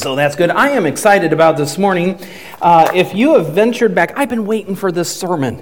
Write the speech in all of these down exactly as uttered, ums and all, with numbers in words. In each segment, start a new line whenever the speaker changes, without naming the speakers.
So that's good. I am excited about this morning. Uh, if you have ventured back, I've been waiting for this sermon.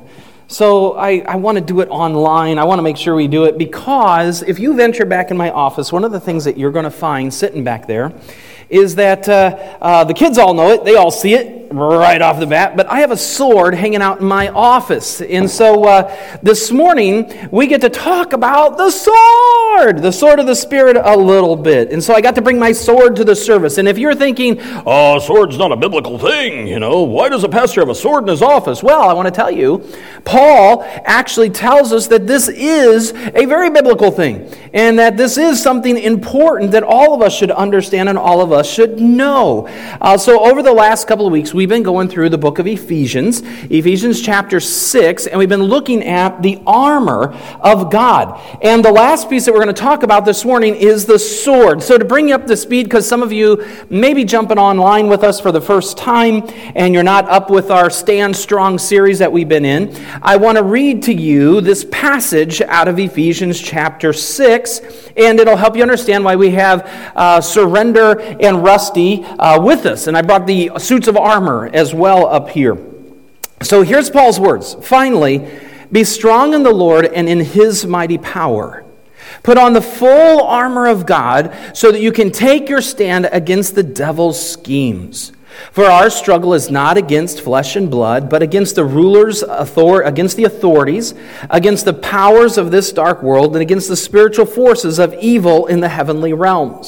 So I, I want to do it online. I want to make sure we do it because if you venture back in my office, one of the things that you're going to find sitting back there is that uh, uh, the kids all know it. They all see it right off the bat. But I have a sword hanging out in my office. And so uh, this morning, we get to talk about the sword, the sword of the Spirit a little bit. And so I got to bring my sword to the service. And if you're thinking, oh, sword's not a biblical thing, you know, why does a pastor have a sword in his office? Well, I want to tell you, Paul actually tells us that this is a very biblical thing. And that this is something important that all of us should understand and all of us should know. Uh, so over the last couple of weeks, we've been going through the book of Ephesians, Ephesians chapter six, and we've been looking at the armor of God. And the last piece that we're going to talk about this morning is the sword. So to bring you up to speed, because some of you may be jumping online with us for the first time, and you're not up with our Stand Strong series that we've been in, I want to read to you this passage out of Ephesians chapter six, and it'll help you understand why we have uh, Surrender and Rusty uh, with us. And I brought the suits of armor as well up here. So here's Paul's words. Finally, be strong in the Lord and in His mighty power. Put on the full armor of God so that you can take your stand against the devil's schemes. For our struggle is not against flesh and blood, but against the rulers, author- against the authorities, against the powers of this dark world, and against the spiritual forces of evil in the heavenly realms.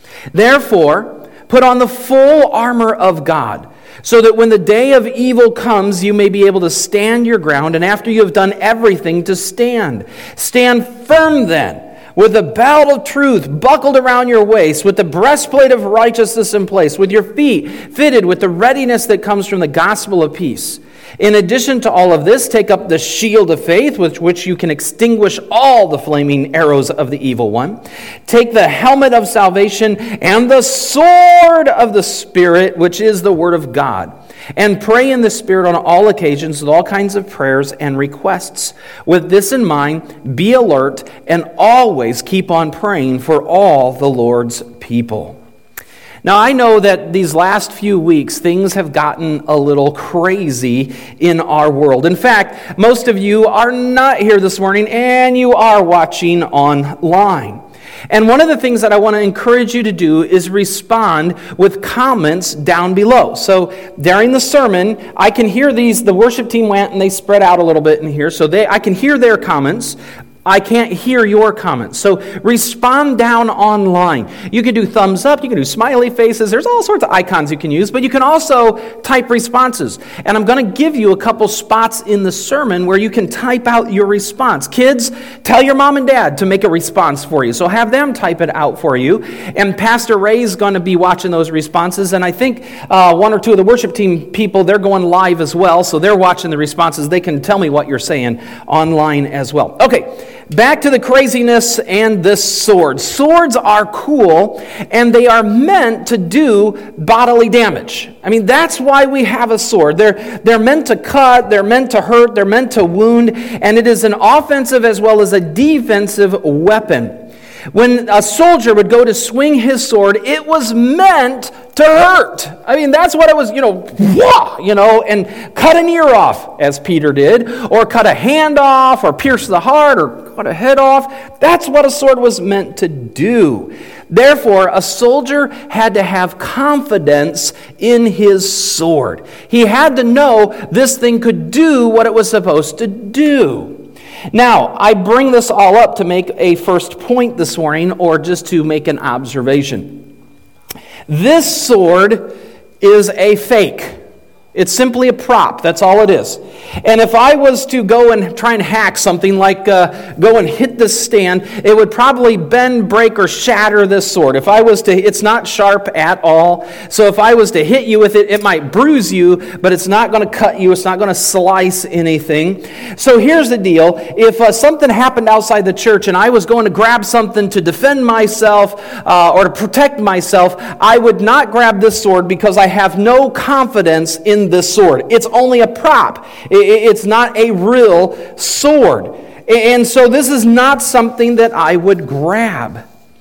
Therefore, put on the full armor of God, so that when the day of evil comes, you may be able to stand your ground, and after you have done everything, to stand. Stand firm then, with the belt of truth buckled around your waist, with the breastplate of righteousness in place, with your feet fitted with the readiness that comes from the gospel of peace. In addition to all of this, take up the shield of faith, with which you can extinguish all the flaming arrows of the evil one. Take the helmet of salvation and the sword of the Spirit, which is the word of God. And pray in the Spirit on all occasions with all kinds of prayers and requests. With this in mind, be alert and always keep on praying for all the Lord's people. Now, I know that these last few weeks, things have gotten a little crazy in our world. In fact, most of you are not here this morning, and you are watching online. And one of the things that I want to encourage you to do is respond with comments down below. So during the sermon, I can hear these, the worship team went and they spread out a little bit in here, so they I can hear their comments. I can't hear your comments. So respond down online. You can do thumbs up, you can do smiley faces, there's all sorts of icons you can use, but you can also type responses. And I'm going to give you a couple spots in the sermon where you can type out your response. Kids, tell your mom and dad to make a response for you. So have them type it out for you. And Pastor Ray's going to be watching those responses, and I think uh, one or two of the worship team people, they're going live as well, so they're watching the responses. They can tell me what you're saying online as well. Okay. Back to the craziness and this sword. Swords are cool, and they are meant to do bodily damage. I mean, that's why we have a sword. They're, they're meant to cut, they're meant to hurt, they're meant to wound, and it is an offensive as well as a defensive weapon. When a soldier would go to swing his sword, it was meant to hurt. I mean, that's what it was, you know, wah, you know, and cut an ear off, as Peter did, or cut a hand off, or pierce the heart, or cut a head off. That's what a sword was meant to do. Therefore, a soldier had to have confidence in his sword. He had to know this thing could do what it was supposed to do. Now, I bring this all up to make a first point this morning, or just to make an observation. This sword is a fake. It's simply a prop. That's all it is. And if I was to go and try and hack something, like uh, go and hit this stand, it would probably bend, break, or shatter this sword. If I was to, it's not sharp at all. So if I was to hit you with it, it might bruise you, but it's not going to cut you. It's not going to slice anything. So here's the deal. If uh, something happened outside the church and I was going to grab something to defend myself uh, or to protect myself, I would not grab this sword because I have no confidence in this sword. It's only a prop. It's not a real sword. And so this is not something that I would grab.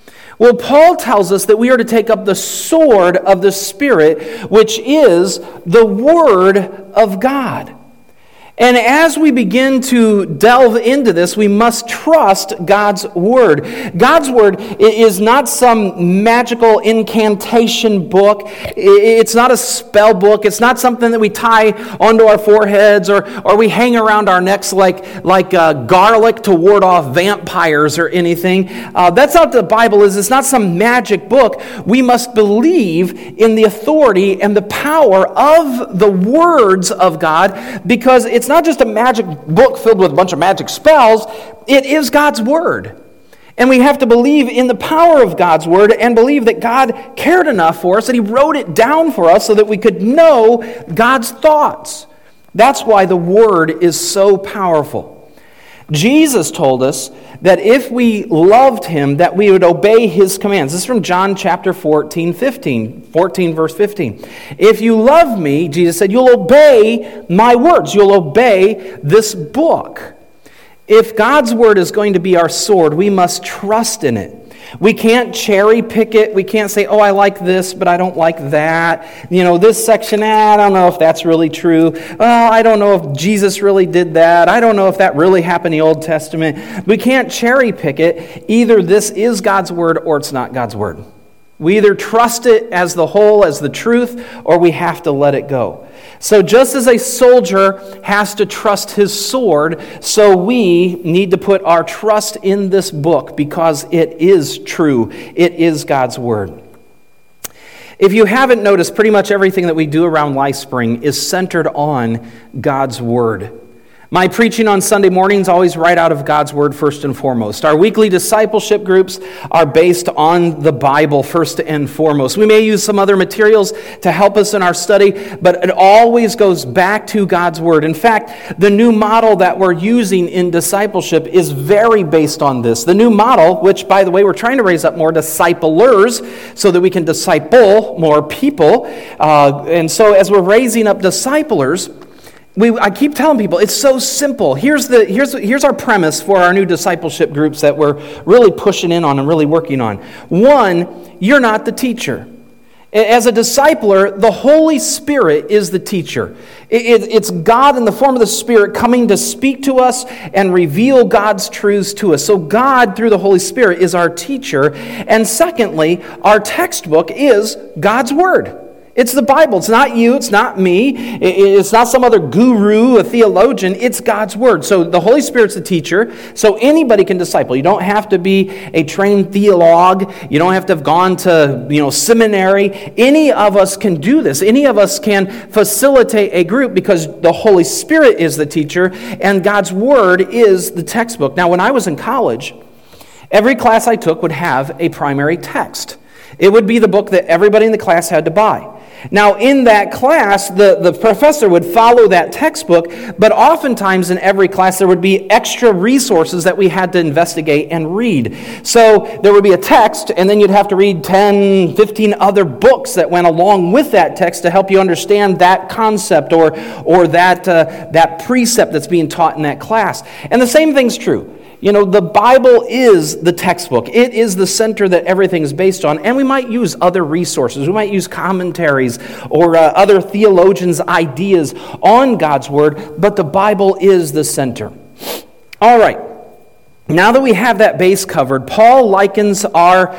Well, Paul tells us that we are to take up the sword of the Spirit, which is the Word of God. And as we begin to delve into this, we must trust God's Word. God's Word is not some magical incantation book. It's not a spell book. It's not something that we tie onto our foreheads or, or we hang around our necks like, like uh, garlic to ward off vampires or anything. Uh, that's not what the Bible is. It's not some magic book. We must believe in the authority and the power of the words of God, because it's not just a magic book filled with a bunch of magic spells. It is God's Word. And we have to believe in the power of God's Word and believe that God cared enough for us that He wrote it down for us so that we could know God's thoughts. That's why the Word is so powerful. Jesus told us that if we loved Him, that we would obey His commands. This is from John chapter fourteen, fifteen. fourteen verse fifteen. If you love me, Jesus said, you'll obey my words. You'll obey this book. If God's Word is going to be our sword, we must trust in it. We can't cherry pick it. We can't say, oh, I like this, but I don't like that. You know, this section, eh, I don't know if that's really true. Well, I don't know if Jesus really did that. I don't know if that really happened in the Old Testament. We can't cherry pick it. Either this is God's Word or it's not God's Word. We either trust it as the whole, as the truth, or we have to let it go. So just as a soldier has to trust his sword, so we need to put our trust in this book because it is true. It is God's Word. If you haven't noticed, pretty much everything that we do around LifeSpring is centered on God's Word. My preaching on Sunday mornings always right out of God's Word first and foremost. Our weekly discipleship groups are based on the Bible first and foremost. We may use some other materials to help us in our study, but it always goes back to God's Word. In fact, the new model that we're using in discipleship is very based on this. The new model, which, by the way, we're trying to raise up more disciplers so that we can disciple more people. Uh, and so as we're raising up disciplers, We, I keep telling people, it's so simple. Here's the here's here's our premise for our new discipleship groups that we're really pushing in on and really working on. One, you're not the teacher. As a discipler, the Holy Spirit is the teacher. It, it, it's God in the form of the Spirit coming to speak to us and reveal God's truths to us. So God, through the Holy Spirit, is our teacher. And secondly, our textbook is God's Word. It's the Bible. It's not you. It's not me. It's not some other guru, a theologian. It's God's Word. So the Holy Spirit's the teacher, so anybody can disciple. You don't have to be a trained theologue. You don't have to have gone to, you know, seminary. Any of us can do this. Any of us can facilitate a group because the Holy Spirit is the teacher and God's Word is the textbook. Now, when I was in college, every class I took would have a primary text. It would be the book that everybody in the class had to buy. Now, in that class, the, the professor would follow that textbook, but oftentimes in every class there would be extra resources that we had to investigate and read. So there would be a text, and then you'd have to read ten, fifteen other books that went along with that text to help you understand that concept or, or that, uh, that precept that's being taught in that class. And the same thing's true. You know, the Bible is the textbook. It is the center that everything is based on. And we might use other resources. We might use commentaries or uh, other theologians' ideas on God's Word, but the Bible is the center. All right. Now that we have that base covered, Paul likens our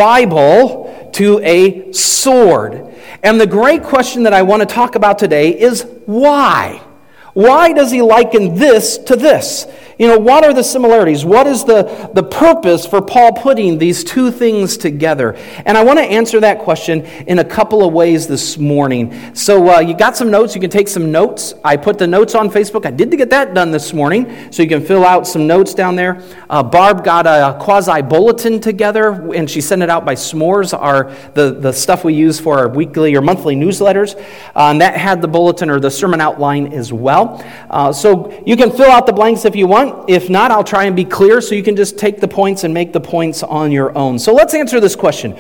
Bible to a sword. And the great question that I want to talk about today is why? Why does he liken this to this? You know, what are the similarities? What is the, the purpose for Paul putting these two things together? And I want to answer that question in a couple of ways this morning. So uh, you got some notes. You can take some notes. I put the notes on Facebook. I did to get that done this morning, so you can fill out some notes down there. Uh, Barb got a quasi-bulletin together, and she sent it out by S'mores, our the, the stuff we use for our weekly or monthly newsletters. Uh, and that had the bulletin or the sermon outline as well. Uh, so you can fill out the blanks if you want. If not, I'll try and be clear so you can just take the points and make the points on your own. So let's answer this question.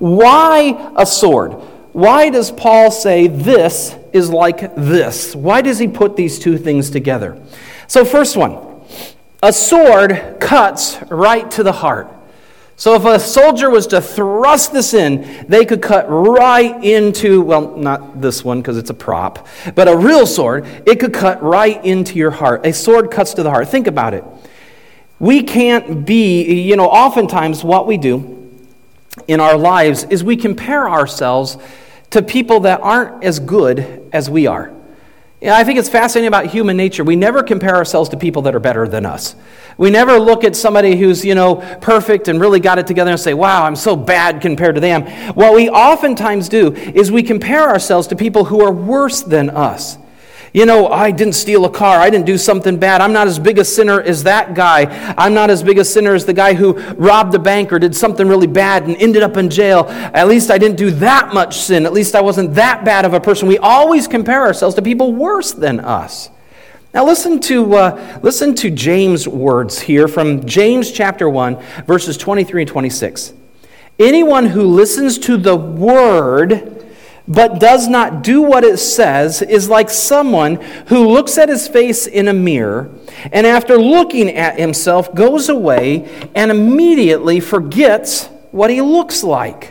Why a sword? Why does Paul say this is like this? Why does he put these two things together? So first one, a sword cuts right to the heart. So if a soldier was to thrust this in, they could cut right into, well, not this one because it's a prop, but a real sword, it could cut right into your heart. A sword cuts to the heart. Think about it. We can't be, you know, oftentimes what we do in our lives is we compare ourselves to people that aren't as good as we are. Yeah, I think it's fascinating about human nature. We never compare ourselves to people that are better than us. We never look at somebody who's, you know, perfect and really got it together and say, wow, I'm so bad compared to them. What we oftentimes do is we compare ourselves to people who are worse than us. You know, I didn't steal a car. I didn't do something bad. I'm not as big a sinner as that guy. I'm not as big a sinner as the guy who robbed a bank or did something really bad and ended up in jail. At least I didn't do that much sin. At least I wasn't that bad of a person. We always compare ourselves to people worse than us. Now listen to uh, listen to James' words here from James chapter one, verses twenty-three and twenty-six. Anyone who listens to the word but does not do what it says is like someone who looks at his face in a mirror and after looking at himself goes away and immediately forgets what he looks like.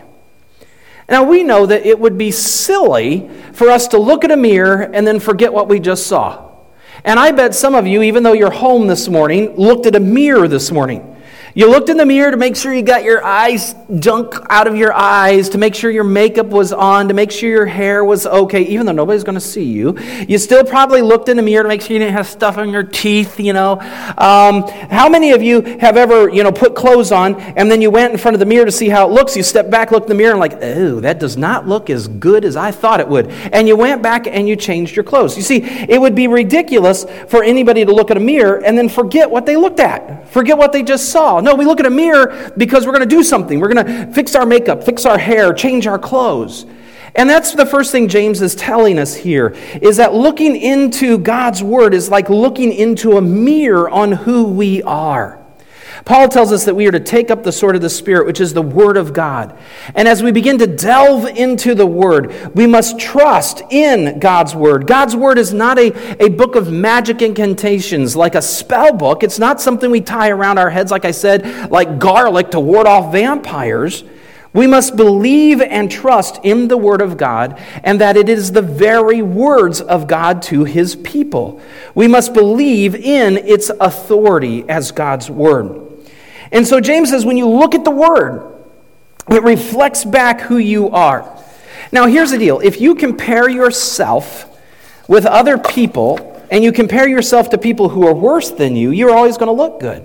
Now we know that it would be silly for us to look at a mirror and then forget what we just saw. And I bet some of you, even though you're home this morning, looked at a mirror this morning. You looked in the mirror to make sure you got your eyes, junk out of your eyes, to make sure your makeup was on, to make sure your hair was okay, even though nobody's going to see you. You still probably looked in the mirror to make sure you didn't have stuff on your teeth, you know. Um, how many of you have ever, you know, put clothes on, and then you went in front of the mirror to see how it looks? You stepped back, looked in the mirror, and like, oh, that does not look as good as I thought it would. And you went back and you changed your clothes. You see, it would be ridiculous for anybody to look at a mirror and then forget what they looked at, forget what they just saw. No, we look at a mirror because we're going to do something. We're going to fix our makeup, fix our hair, change our clothes. And that's the first thing James is telling us here, is that looking into God's Word is like looking into a mirror on who we are. Paul tells us that we are to take up the sword of the Spirit, which is the Word of God. And as we begin to delve into the Word, we must trust in God's Word. God's Word is not a, a book of magic incantations like a spell book. It's not something we tie around our heads, like I said, like garlic to ward off vampires. We must believe and trust in the Word of God and that it is the very words of God to His people. We must believe in its authority as God's Word. And so James says when you look at the Word, it reflects back who you are. Now here's the deal. If you compare yourself with other people and you compare yourself to people who are worse than you, you're always going to look good.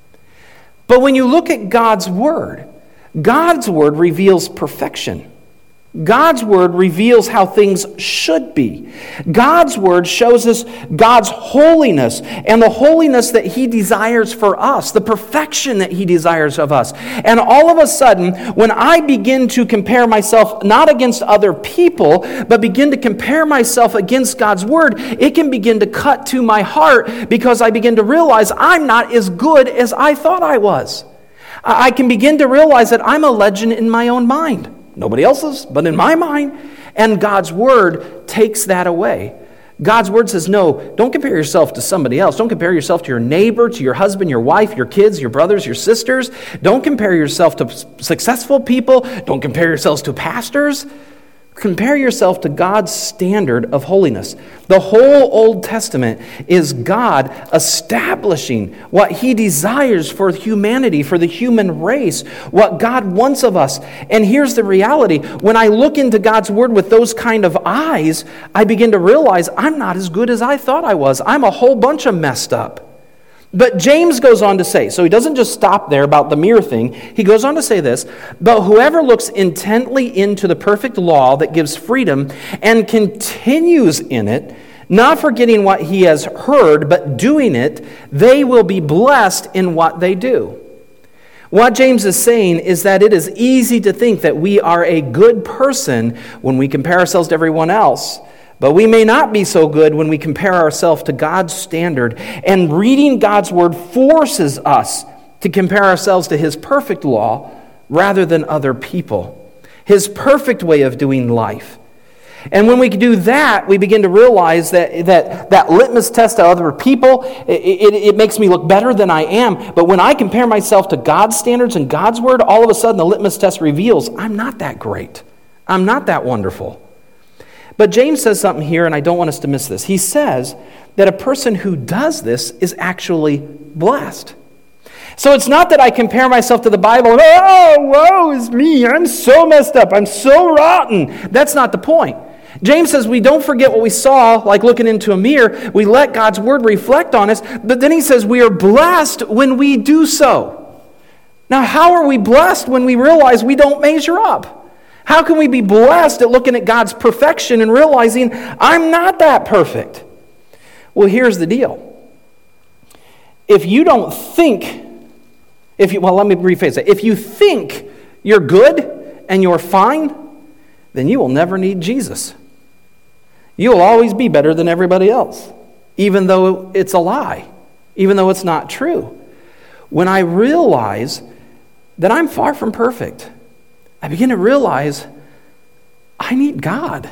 But when you look at God's Word, God's Word reveals perfection. God's Word reveals how things should be. God's Word shows us God's holiness and the holiness that He desires for us, the perfection that He desires of us. And all of a sudden, when I begin to compare myself not against other people, but begin to compare myself against God's Word, it can begin to cut to my heart because I begin to realize I'm not as good as I thought I was. I can begin to realize that I'm a legend in my own mind. Nobody else's, but in my mind. And God's Word takes that away. God's Word says, no, don't compare yourself to somebody else. Don't compare yourself to your neighbor, to your husband, your wife, your kids, your brothers, your sisters. Don't compare yourself to successful people. Don't compare yourselves to pastors. Compare yourself to God's standard of holiness. The whole Old Testament is God establishing what He desires for humanity, for the human race, what God wants of us. And here's the reality. When I look into God's Word with those kind of eyes, I begin to realize I'm not as good as I thought I was. I'm a whole bunch of messed up. But James goes on to say, so he doesn't just stop there about the mirror thing. He goes on to say this, but whoever looks intently into the perfect law that gives freedom and continues in it, not forgetting what he has heard, but doing it, they will be blessed in what they do. What James is saying is that it is easy to think that we are a good person when we compare ourselves to everyone else. But we may not be so good when we compare ourselves to God's standard. And reading God's Word forces us to compare ourselves to His perfect law rather than other people. His perfect way of doing life. And when we do that, we begin to realize that that, that litmus test to other people, it, it, it makes me look better than I am. But when I compare myself to God's standards and God's word, all of a sudden the litmus test reveals I'm not that great. I'm not that wonderful. But James says something here, and I don't want us to miss this. He says that a person who does this is actually blessed. So it's not that I compare myself to the Bible and, oh, woe is me, I'm so messed up, I'm so rotten. That's not the point. James says we don't forget what we saw, like looking into a mirror. We let God's word reflect on us, but then he says we are blessed when we do so. Now, how are we blessed when we realize we don't measure up? How can we be blessed at looking at God's perfection and realizing I'm not that perfect? Well, here's the deal. If you don't think, if you, well, let me rephrase it. If you think you're good and you're fine, then you will never need Jesus. You will always be better than everybody else, even though it's a lie, even though it's not true. When I realize that I'm far from perfect, I begin to realize I need God.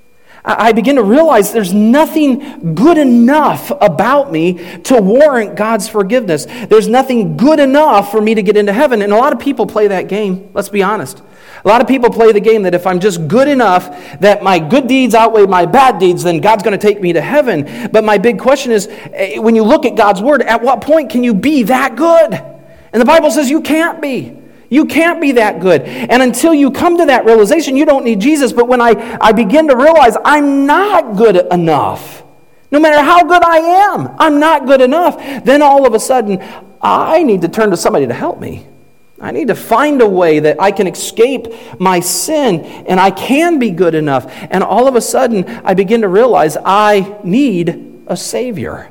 I begin to realize there's nothing good enough about me to warrant God's forgiveness. There's nothing good enough for me to get into heaven. And a lot of people play that game, let's be honest. A lot of people play the game that if I'm just good enough, that my good deeds outweigh my bad deeds, then God's going to take me to heaven. But my big question is, when you look at God's word, at what point can you be that good? And the Bible says you can't be. You can't be that good. And until you come to that realization, you don't need Jesus. But when I, I begin to realize I'm not good enough, no matter how good I am, I'm not good enough, then all of a sudden, I need to turn to somebody to help me. I need to find a way that I can escape my sin and I can be good enough. And all of a sudden, I begin to realize I need a Savior.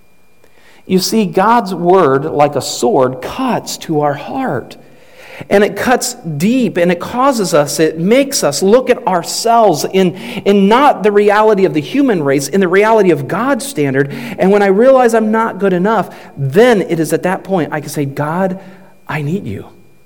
You see, God's word, like a sword, cuts to our heart. And it cuts deep, and it causes us, it makes us look at ourselves in, in not the reality of the human race, in the reality of God's standard. And when I realize I'm not good enough, then it is at that point I can say, God, I need you.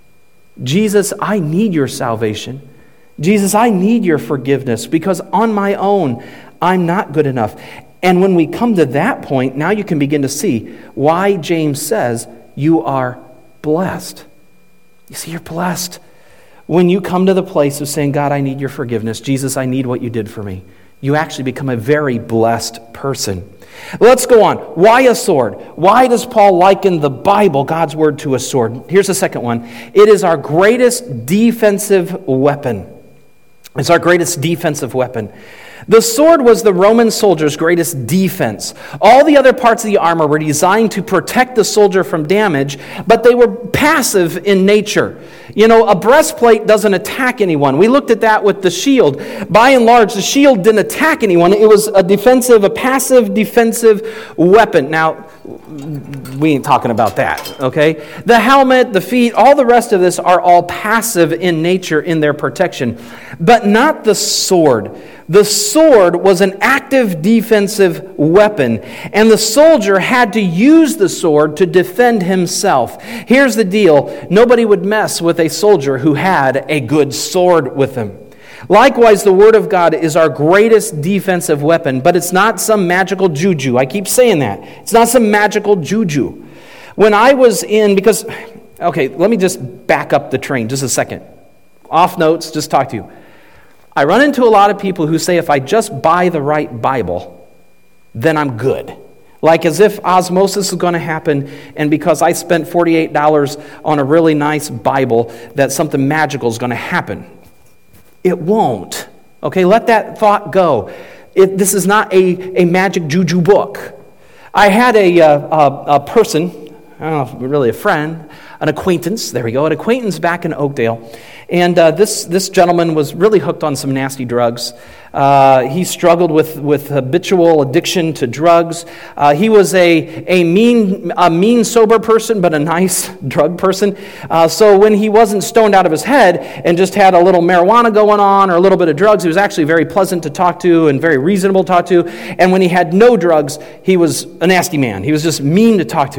Jesus, I need your salvation. Jesus, I need your forgiveness, because on my own, I'm not good enough. And when we come to that point, now you can begin to see why James says you are blessed. You see, you're blessed when you come to the place of saying, God, I need your forgiveness. Jesus, I need what you did for me. You actually become a very blessed person. Let's go on. Why a sword? Why does Paul liken the Bible, God's word, to a sword? Here's the second one. It is our greatest defensive weapon. It's our greatest defensive weapon. The sword was the Roman soldier's greatest defense. All the other parts of the armor were designed to protect the soldier from damage, but they were passive in nature. You know, a breastplate doesn't attack anyone. We looked at that with the shield. By and large, the shield didn't attack anyone. It was a defensive, a passive defensive weapon. Now, we ain't talking about that, okay? The helmet, the feet, all the rest of this are all passive in nature in their protection, but not the sword. The sword was an active defensive weapon, and the soldier had to use the sword to defend himself. Here's the deal. Nobody would mess with a soldier who had a good sword with him. Likewise, the Word of God is our greatest defensive weapon, but it's not some magical juju. I keep saying that. It's not some magical juju. When I was in, because, okay, let me just back up the train just a second. Off notes, just talk to you. I run into a lot of people who say if I just buy the right Bible, then I'm good. Like as if osmosis is going to happen, and because I spent forty-eight dollars on a really nice Bible, that something magical is going to happen. It won't. Okay, let that thought go. It, this is not a, a magic juju book. I had a, a, a person, I don't know if really a friend, an acquaintance, there we go, an acquaintance back in Oakdale. And uh, this this gentleman was really hooked on some nasty drugs. Uh, he struggled with, with habitual addiction to drugs. Uh, he was a a mean a mean sober person, but a nice drug person. Uh, so when he wasn't stoned out of his head and just had a little marijuana going on or a little bit of drugs, he was actually very pleasant to talk to and very reasonable to talk to. And when he had no drugs, he was a nasty man. He was just mean to talk to.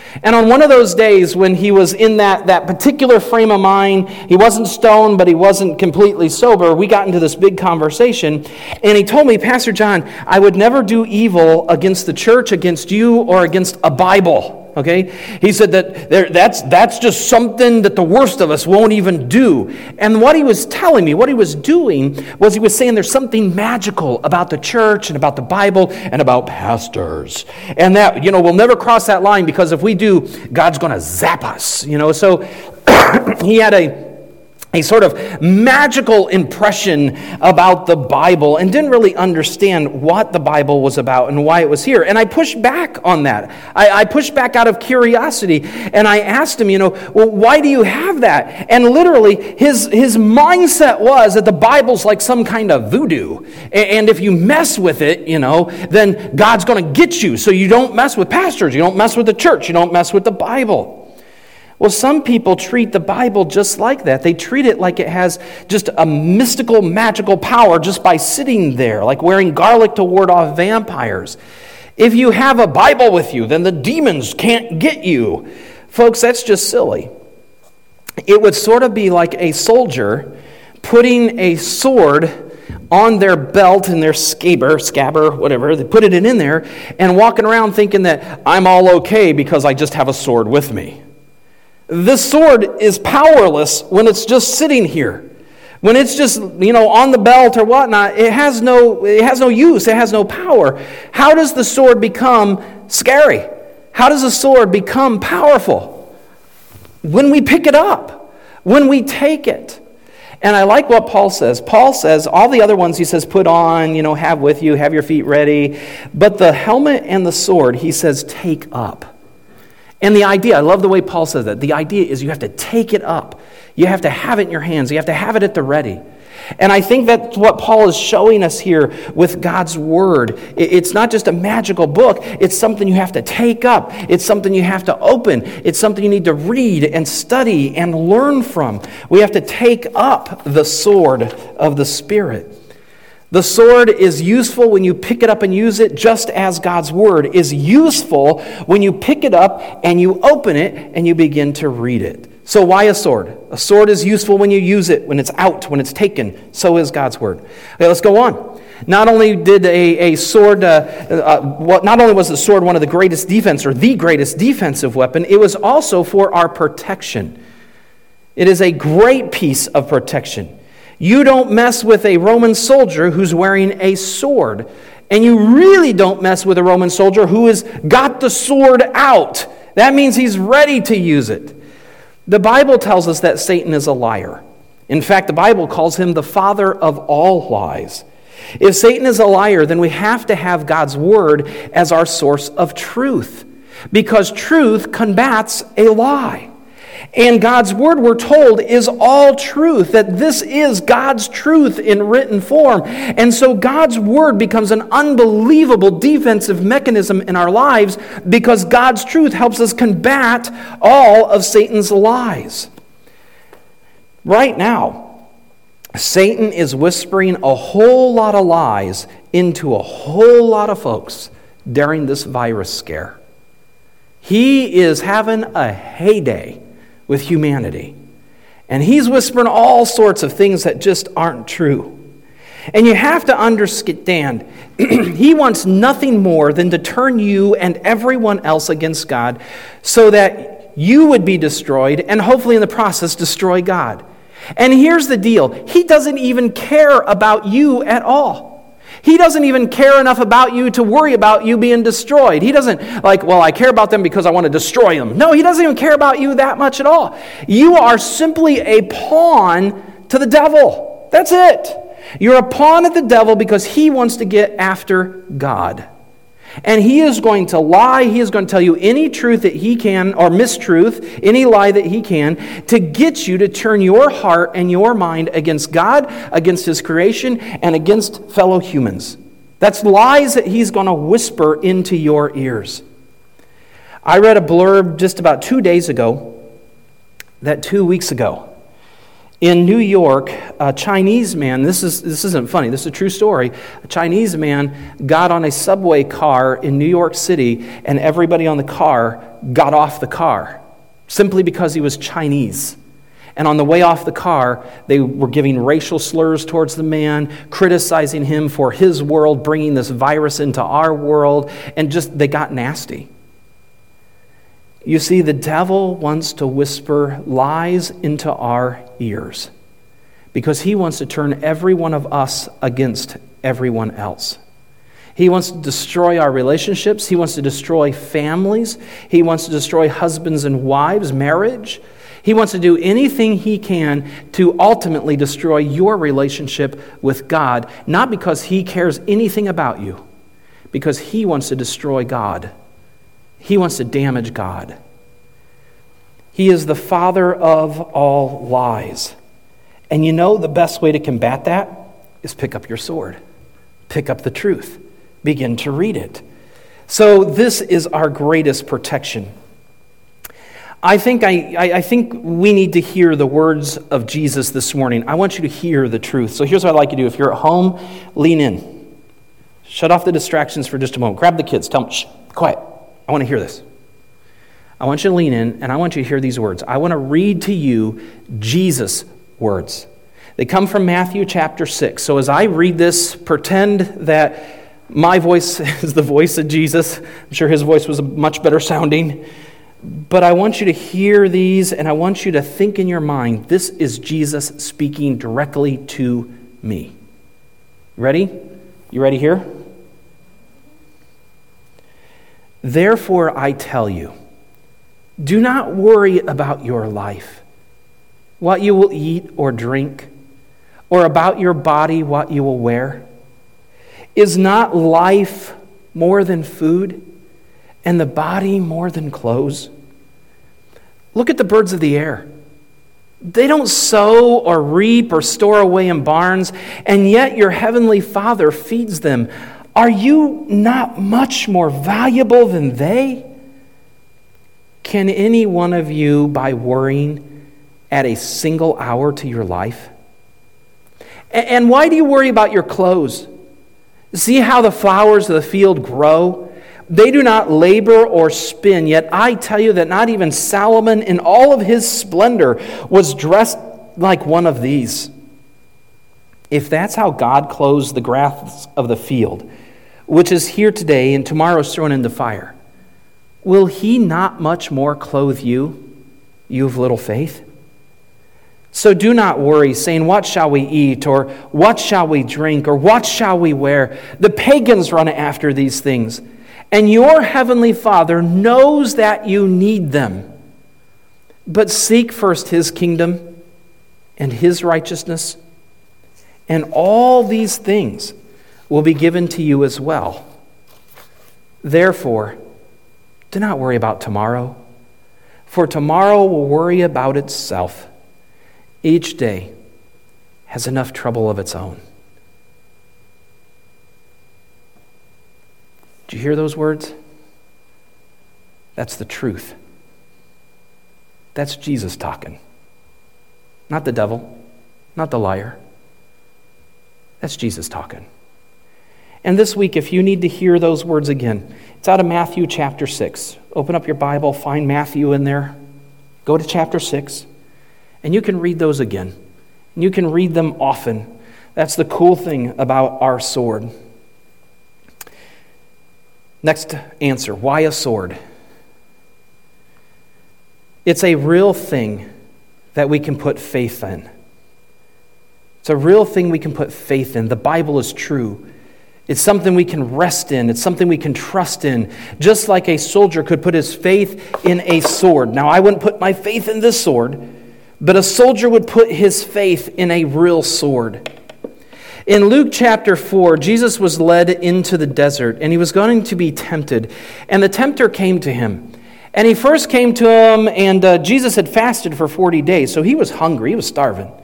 And on one of those days when he was in that, that particular frame of mind, he wasn't stoned, but he wasn't completely sober, we got into this big conversation. And he told me, Pastor John, I would never do evil against the church, against you, or against a Bible. Okay? He said that there, that's, that's just something that the worst of us won't even do. And what he was telling me, what he was doing, was he was saying there's something magical about the church and about the Bible and about pastors. And that, you know, we'll never cross that line because if we do, God's going to zap us. You know, so he had a a sort of magical impression about the Bible and didn't really understand what the Bible was about and why it was here. And I pushed back on that. I, I pushed back out of curiosity, and I asked him, you know, well, why do you have that? And literally, his, his mindset was that the Bible's like some kind of voodoo. And if you mess with it, you know, then God's going to get you. So you don't mess with pastors, you don't mess with the church, you don't mess with the Bible. Well, some people treat the Bible just like that. They treat it like it has just a mystical, magical power just by sitting there, like wearing garlic to ward off vampires. If you have a Bible with you, then the demons can't get you. Folks, that's just silly. It would sort of be like a soldier putting a sword on their belt and their scabbard, scabbard, whatever, they put it in there, and walking around thinking that I'm all okay because I just have a sword with me. This sword is powerless when it's just sitting here. When it's just, you know, on the belt or whatnot, it has no, it has no use, it has no power. How does the sword become scary? How does a sword become powerful? When we pick it up, when we take it. And I like what Paul says. Paul says, all the other ones he says, put on, you know, have with you, have your feet ready. But the helmet and the sword, he says, take up. And the idea, I love the way Paul says that. The idea is you have to take it up. You have to have it in your hands. You have to have it at the ready. And I think that's what Paul is showing us here with God's Word. It's not just a magical book. It's something you have to take up. It's something you have to open. It's something you need to read and study and learn from. We have to take up the sword of the Spirit. The sword is useful when you pick it up and use it, just as God's Word is useful when you pick it up and you open it and you begin to read it. So why a sword? A sword is useful when you use it, when it's out, when it's taken. So is God's Word. Okay, let's go on. Not only did a, a sword, uh, uh, well, not only was the sword one of the greatest defense, or the greatest defensive weapon, it was also for our protection. It is a great piece of protection. You don't mess with a Roman soldier who's wearing a sword. And you really don't mess with a Roman soldier who has got the sword out. That means he's ready to use it. The Bible tells us that Satan is a liar. In fact, the Bible calls him the father of all lies. If Satan is a liar, then we have to have God's Word as our source of truth. Because truth combats a lie. And God's Word, we're told, is all truth, that this is God's truth in written form. And so God's Word becomes an unbelievable defensive mechanism in our lives because God's truth helps us combat all of Satan's lies. Right now, Satan is whispering a whole lot of lies into a whole lot of folks during this virus scare. He is having a heyday with humanity. And he's whispering all sorts of things that just aren't true. And you have to understand, he wants nothing more than to turn you and everyone else against God so that you would be destroyed and hopefully in the process destroy God. And here's the deal. He doesn't even care about you at all. He doesn't even care enough about you to worry about you being destroyed. He doesn't like, well, I care about them because I want to destroy them. No, he doesn't even care about you that much at all. You are simply a pawn to the devil. That's it. You're a pawn of the devil because he wants to get after God. And he is going to lie. He is going to tell you any truth that he can, or mistruth, any lie that he can, to get you to turn your heart and your mind against God, against his creation, and against fellow humans. That's lies that he's going to whisper into your ears. I read a blurb just about two days ago, that two weeks ago, In New York, a Chinese man, this is this isn't funny, this is a true story. A Chinese man got on a subway car in New York City, and everybody on the car got off the car simply because he was Chinese. And on the way off the car, they were giving racial slurs towards the man, criticizing him for his world, bringing this virus into our world, and just they got nasty. You see, the devil wants to whisper lies into our ears because he wants to turn every one of us against everyone else. He wants to destroy our relationships. He wants to destroy families. He wants to destroy husbands and wives, marriage. He wants to do anything he can to ultimately destroy your relationship with God, not because he cares anything about you, because he wants to destroy God. He wants to damage God. He is the father of all lies. And you know the best way to combat that is pick up your sword. Pick up the truth. Begin to read it. So this is our greatest protection. I think I, I, I think we need to hear the words of Jesus this morning. I want you to hear the truth. So here's what I'd like you to do. If you're at home, lean in. Shut off the distractions for just a moment. Grab the kids. Tell them, shh, quiet. I want to hear this. I want you to lean in, and I want you to hear these words. I want to read to you Jesus' words. They come from Matthew chapter six. So as I read this, pretend that my voice is the voice of Jesus. I'm sure his voice was much better sounding. But I want you to hear these, and I want you to think in your mind, this is Jesus speaking directly to me. Ready? You ready here? Therefore, I tell you, do not worry about your life, what you will eat or drink, or about your body, what you will wear. Is not life more than food, and the body more than clothes? Look at the birds of the air. They don't sow or reap or store away in barns, and yet your heavenly Father feeds them. Are you not much more valuable than they? Can any one of you, by worrying, add a single hour to your life? And why do you worry about your clothes? See how the flowers of the field grow? They do not labor or spin, yet I tell you that not even Solomon in all of his splendor was dressed like one of these. If that's how God clothes the grass of the field, which is here today and tomorrow is thrown into fire, will he not much more clothe you, you of little faith? So do not worry, saying, what shall we eat, or what shall we drink, or what shall we wear? The pagans run after these things, and your heavenly Father knows that you need them. But seek first his kingdom and his righteousness, and all these things will be given to you as well. Therefore, do not worry about tomorrow, for tomorrow will worry about itself. Each day has enough trouble of its own. Did you hear those words? That's the truth. That's Jesus talking. Not the devil, not the liar. That's Jesus talking. And this week, if you need to hear those words again, it's out of Matthew chapter six. Open up your Bible, find Matthew in there. Go to chapter six, and you can read those again. And you can read them often. That's the cool thing about our sword. Next answer, why a sword? It's a real thing that we can put faith in. It's a real thing we can put faith in. The Bible is true. It's something we can rest in. It's something we can trust in. Just like a soldier could put his faith in a sword. Now, I wouldn't put my faith in this sword, but a soldier would put his faith in a real sword. In Luke chapter four, Jesus was led into the desert, and he was going to be tempted. And the tempter came to him. And he first came to him, and uh, Jesus had fasted for forty days, so he was hungry, he was starving.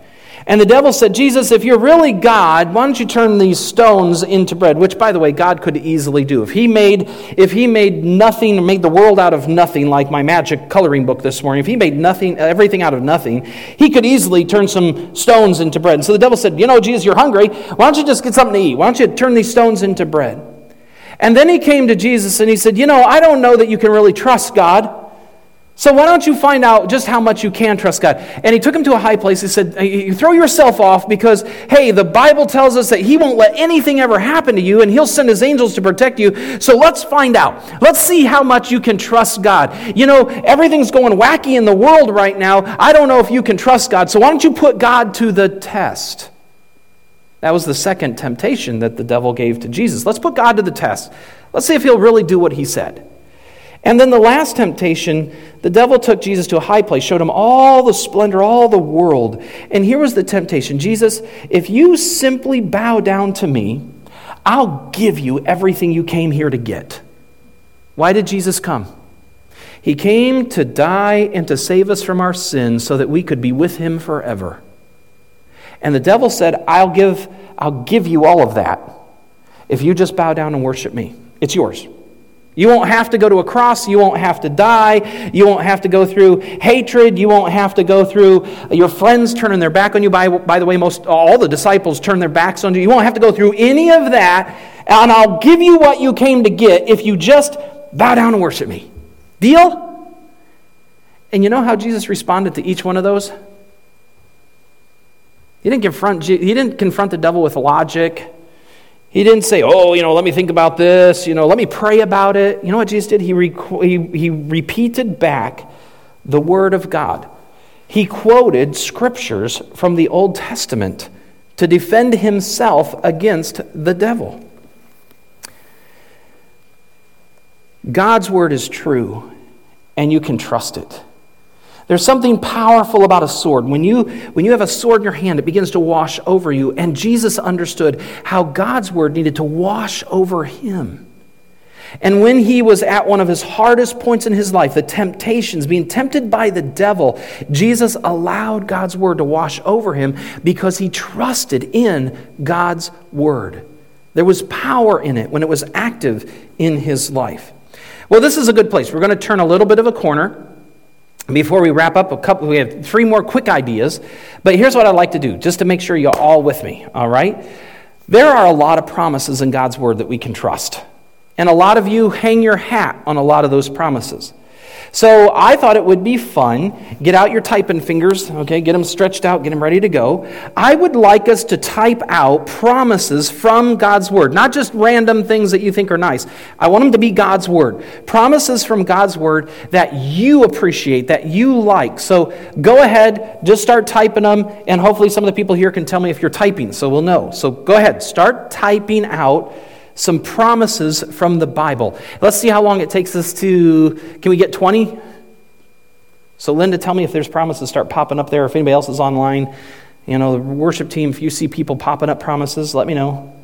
And the devil said, Jesus, if you're really God, why don't you turn these stones into bread? Which, by the way, God could easily do. If he made if he made nothing, made the world out of nothing, like my magic coloring book this morning, if he made nothing, everything out of nothing, he could easily turn some stones into bread. And so the devil said, you know, Jesus, you're hungry. Why don't you just get something to eat? Why don't you turn these stones into bread? And then he came to Jesus and he said, you know, I don't know that you can really trust God. So why don't you find out just how much you can trust God? And he took him to a high place. He said, you throw yourself off because, hey, the Bible tells us that he won't let anything ever happen to you and he'll send his angels to protect you. So let's find out. Let's see how much you can trust God. You know, everything's going wacky in the world right now. I don't know if you can trust God. So why don't you put God to the test? That was the second temptation that the devil gave to Jesus. Let's put God to the test. Let's see if he'll really do what he said. And then the last temptation, the devil took Jesus to a high place, showed him all the splendor, all the world. And here was the temptation. Jesus, if you simply bow down to me, I'll give you everything you came here to get. Why did Jesus come? He came to die and to save us from our sins so that we could be with him forever. And the devil said, I'll give, I'll give you all of that if you just bow down and worship me. It's yours. You won't have to go to a cross. You won't have to die. You won't have to go through hatred. You won't have to go through your friends turning their back on you. By, by the way, most all the disciples turn their backs on you. You won't have to go through any of that. And I'll give you what you came to get if you just bow down and worship me. Deal? And you know how Jesus responded to each one of those? He didn't confront, he didn't confront the devil with logic. He didn't say, oh, you know, let me think about this. You know, let me pray about it. You know what Jesus did? He, re- he, he repeated back the Word of God. He quoted scriptures from the Old Testament to defend himself against the devil. God's Word is true, and you can trust it. There's something powerful about a sword. When you, when you have a sword in your hand, it begins to wash over you. And Jesus understood how God's Word needed to wash over him. And when he was at one of his hardest points in his life, the temptations, being tempted by the devil, Jesus allowed God's Word to wash over him because he trusted in God's Word. There was power in it when it was active in his life. Well, this is a good place. We're going to turn a little bit of a corner. Before we wrap up, a couple, we have three more quick ideas. But here's what I'd like to do, just to make sure you're all with me, all right? There are a lot of promises in God's Word that we can trust. And a lot of you hang your hat on a lot of those promises. So I thought it would be fun. Get out your typing fingers, okay? Get them stretched out, get them ready to go. I would like us to type out promises from God's Word, not just random things that you think are nice. I want them to be God's Word. Promises from God's Word that you appreciate, that you like. So go ahead, just start typing them, and hopefully some of the people here can tell me if you're typing, so we'll know. So go ahead, start typing out some promises from the Bible. Let's see how long it takes us to, can we get twenty? So Linda, tell me if there's promises start popping up there. If anybody else is online, you know, the worship team, if you see people popping up promises, let me know.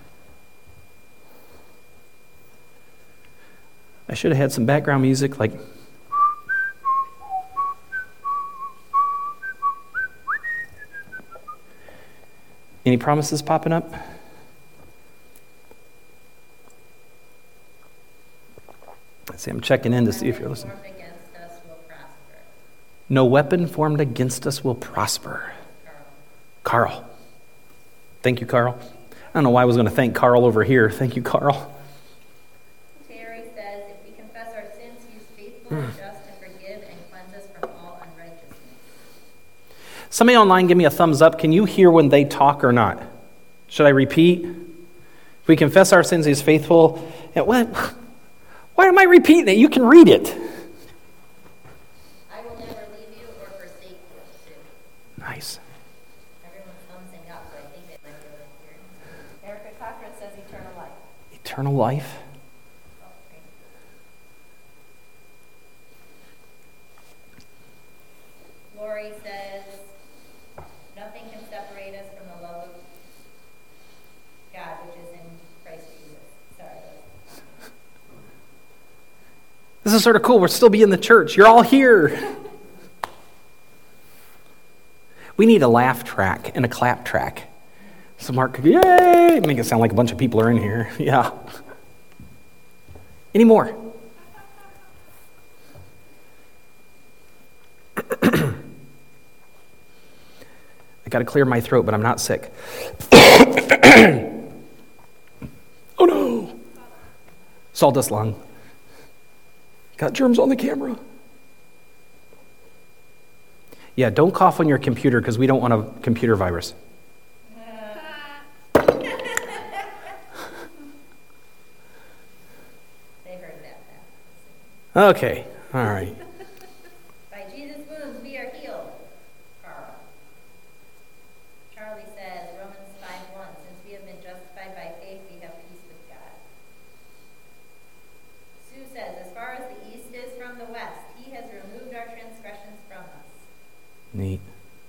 I should have had some background music like... Any promises popping up? See, I'm checking in to see if you're listening. No weapon formed against us will prosper. Carl. Carl. Thank you, Carl. I don't know why I was going to thank Carl over here. Thank you, Carl.
Terry says, if we confess our sins, he is faithful and just to forgive and cleanse us from all unrighteousness.
Somebody online, give me a thumbs up. Can you hear when they talk or not? Should I repeat? If we confess our sins, he is faithful. And what? Why am I repeating it? You can read it.
I will never leave you or forsake you.
Nice.
Everyone's thumbsing up, so I think they might be able to hear. Erica Cochran says eternal life.
Eternal life.
Oh, great. Lori says, nothing can separate us from the love of God, which is in Christ Jesus. Sorry.
This is sort of cool. We'll still be in the church. You're all here. We need a laugh track and a clap track. So Mark could, yay, make it sound like a bunch of people are in here. Yeah. Any more? I got to clear my throat, but I'm not sick. Oh no. Sawdust lung. Got germs on the camera. Yeah, don't cough on your computer because we don't want a computer virus. Okay, all right.
By Jesus' wounds we are healed, Carl. Charlie says, Romans five one, since we have been justified by faith, we have peace with God. Sue says, as far as the east is from the west, he has removed our transgressions from us.
Neat.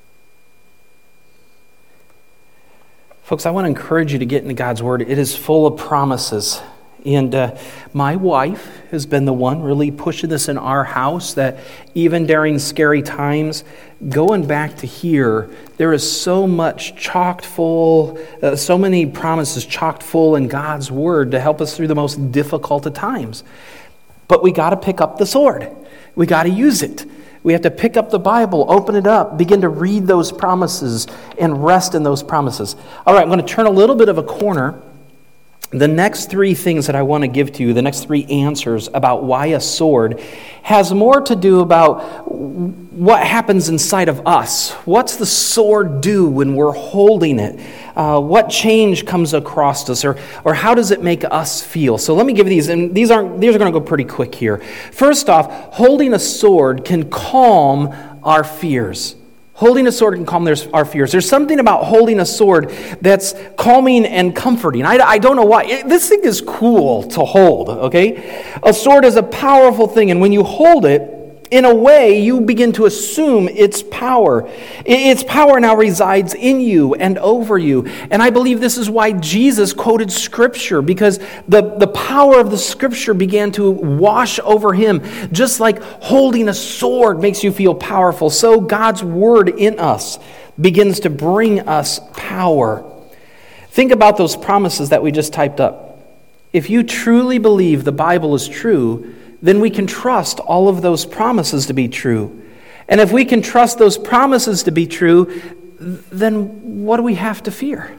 Folks, I want to encourage you to get into God's Word. It is full of promises. And uh, my wife has been the one really pushing this in our house, that even during scary times, going back to here, there is so much chocked full, uh, so many promises chocked full in God's Word to help us through the most difficult of times. But we got to pick up the sword. We got to use it. We have to pick up the Bible, open it up, begin to read those promises, and rest in those promises. All right, I'm going to turn a little bit of a corner. The next three things that I want to give to you, the next three answers about why a sword, has more to do about what happens inside of us. What's the sword do when we're holding it? Uh, what change comes across us, or or how does it make us feel? So let me give you these, and these aren't these are going to go pretty quick here. First off, holding a sword can calm our fears. Holding a sword can calm our fears. There's something about holding a sword that's calming and comforting. I, I don't know why. It, this thing is cool to hold, okay? A sword is a powerful thing, and when you hold it, in a way, you begin to assume its power. Its power now resides in you and over you. And I believe this is why Jesus quoted Scripture, because the, the power of the Scripture began to wash over him. Just like holding a sword makes you feel powerful, so God's Word in us begins to bring us power. Think about those promises that we just typed up. If you truly believe the Bible is true, then we can trust all of those promises to be true. And if we can trust those promises to be true, then what do we have to fear?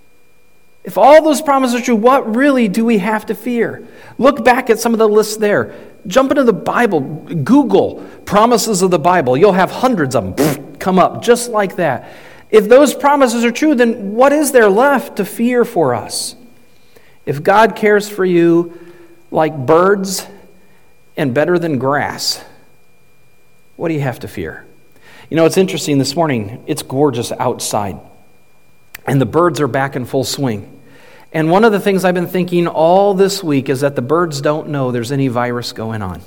If all those promises are true, what really do we have to fear? Look back at some of the lists there. Jump into the Bible. Google promises of the Bible. You'll have hundreds of them come up just like that. If those promises are true, then what is there left to fear for us? If God cares for you like birds and better than grass, what do you have to fear? You know, it's interesting this morning. It's gorgeous outside, and the birds are back in full swing. And one of the things I've been thinking all this week is that the birds don't know there's any virus going on.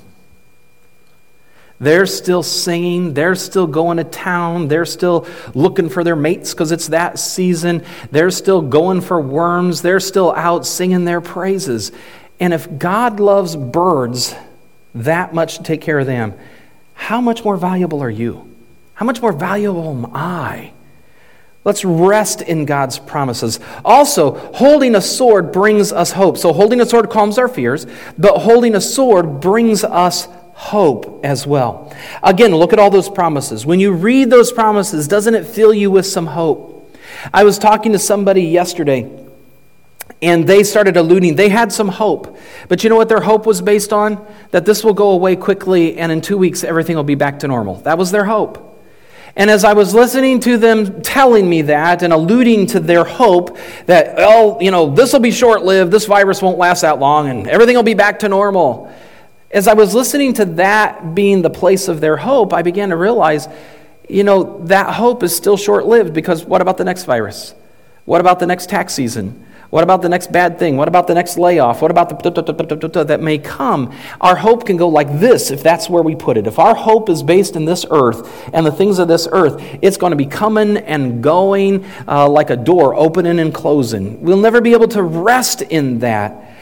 They're still singing. They're still going to town. They're still looking for their mates because it's that season. They're still going for worms. They're still out singing their praises. And if God loves birds that much to take care of them, how much more valuable are you? How much more valuable am I? Let's rest in God's promises. Also, holding a sword brings us hope. So holding a sword calms our fears, but holding a sword brings us hope as well. Again, look at all those promises. When you read those promises, doesn't it fill you with some hope? I was talking to somebody yesterday, and they started alluding, they had some hope. But you know what their hope was based on? That this will go away quickly, and in two weeks, everything will be back to normal. That was their hope. And as I was listening to them telling me that and alluding to their hope that, oh, you know, this will be short-lived, this virus won't last that long, and everything will be back to normal. As I was listening to that being the place of their hope, I began to realize, you know, that hope is still short-lived, because what about the next virus? What about the next tax season? What about the next bad thing? What about the next layoff? What about the that may come? Our hope can go like this if that's where we put it. If our hope is based in this earth and the things of this earth, it's going to be coming and going uh, like a door, opening and closing. We'll never be able to rest in that.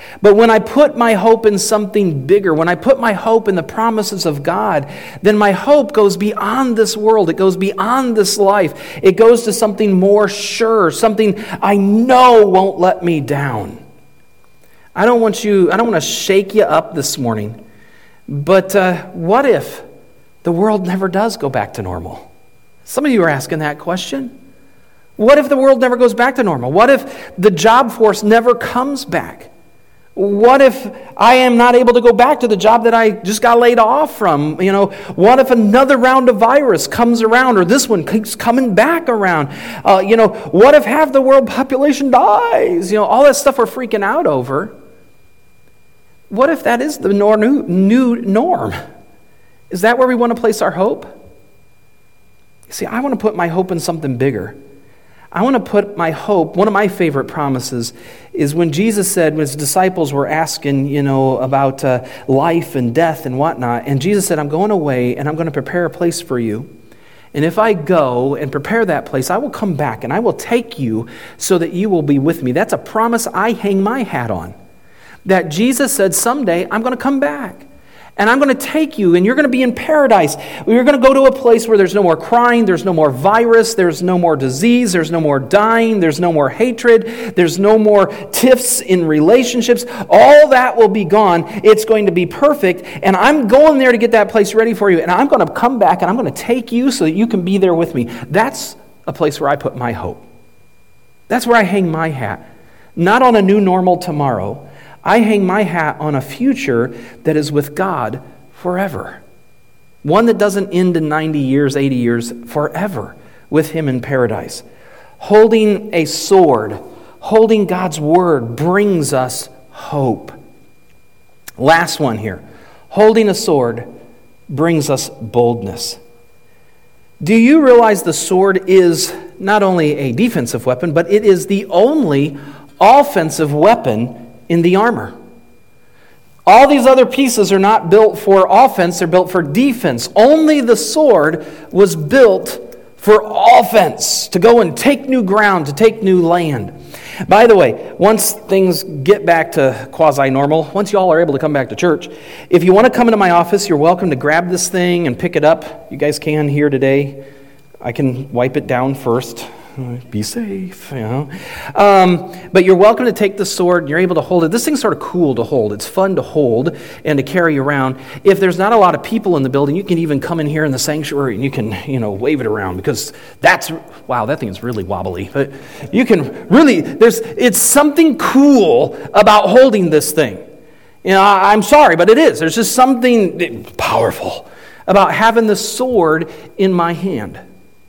But when I put my hope in something bigger, when I put my hope in the promises of God, then my hope goes beyond this world. It goes beyond this life. It goes to something more sure, something I know won't let me down. I don't want you, I don't want to shake you up this morning, but uh, what if the world never does go back to normal? Some of you are asking that question. What if the world never goes back to normal? What if the job force never comes back? What if I am not able to go back to the job that I just got laid off from? You know, what if another round of virus comes around, or this one keeps coming back around? Uh, you know, what if half the world population dies? You know, all that stuff we're freaking out over. What if that is the nor- new, new norm? Is that where we want to place our hope? You see, I want to put my hope in something bigger. I want to put my hope, one of my favorite promises is when Jesus said, when his disciples were asking, you know, about uh, life and death and whatnot, and Jesus said, I'm going away and I'm going to prepare a place for you. And if I go and prepare that place, I will come back and I will take you so that you will be with me. That's a promise I hang my hat on. That Jesus said, someday I'm going to come back. And I'm going to take you, and you're going to be in paradise. You're going to go to a place where there's no more crying, there's no more virus, there's no more disease, there's no more dying, there's no more hatred, there's no more tiffs in relationships. All that will be gone. It's going to be perfect, and I'm going there to get that place ready for you, and I'm going to come back, and I'm going to take you so that you can be there with me. That's a place where I put my hope. That's where I hang my hat. Not on a new normal tomorrow. I hang my hat on a future that is with God forever. One that doesn't end in ninety years, eighty years, forever with him in paradise. Holding a sword, holding God's word brings us hope. Last one here. Holding a sword brings us boldness. Do you realize the sword is not only a defensive weapon, but it is the only offensive weapon in the armor? All these other pieces are not built for offense, they're built for defense. Only the sword was built for offense, to go and take new ground, to take new land. By the way, once things get back to quasi-normal, once y'all are able to come back to church, if you want to come into my office, you're welcome to grab this thing and pick it up. You guys can here today. I can wipe it down first. Be safe, you know. Um, but you're welcome to take the sword, and you're able to hold it. This thing's sort of cool to hold. It's fun to hold and to carry around. If there's not a lot of people in the building, you can even come in here in the sanctuary and you can, you know, wave it around, because that's, wow, that thing is really wobbly. But you can really, there's, it's something cool about holding this thing. You know, I, I'm sorry, but it is. There's just something powerful about having the sword in my hand.